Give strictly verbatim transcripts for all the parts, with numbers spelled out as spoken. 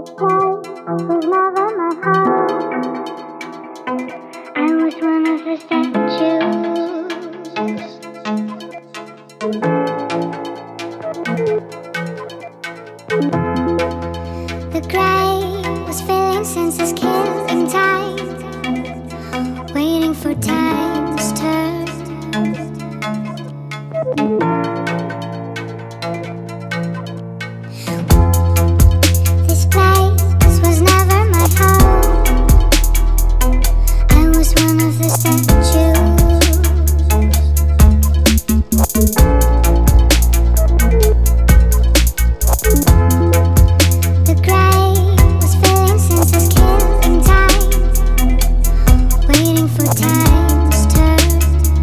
This place was never my home. I was one of the statues. The grave was filling senses, killing time, waiting for time's turn. This place was never my home. I was one of the statues. The grave was filling senses, killing time, waiting for time's turn.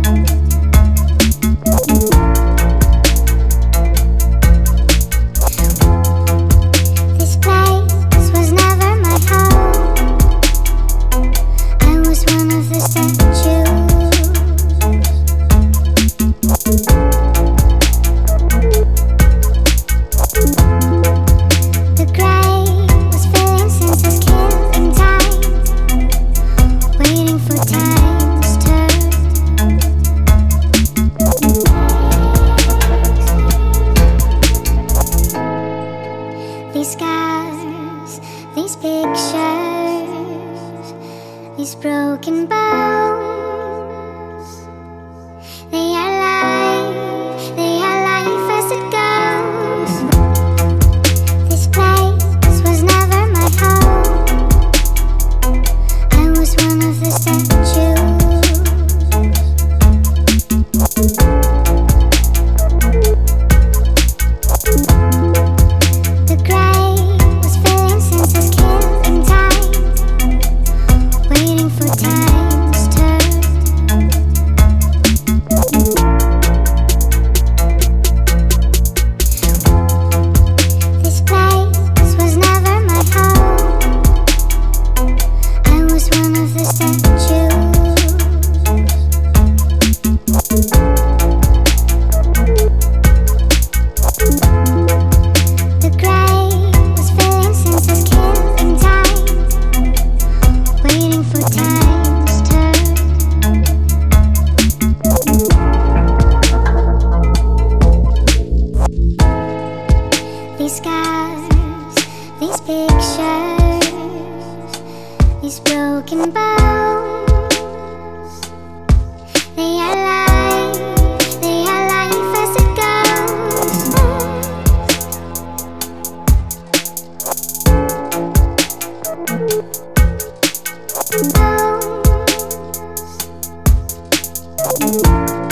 This place was never my home. I was one of the statues. The grave was filling senses, killing time, waiting for time's turn. These scars, these pictures, these broken bones, they are life, they are life as it goes. This place was never my home. I was one of the statues. The grave was filling senses, killing time, waiting for time's turn. This place was never my home. I was one of the statues. The grave was filling senses, killing time, waiting for time's turn. These scars, these pictures, these broken bones, they are life, they are life as it goes.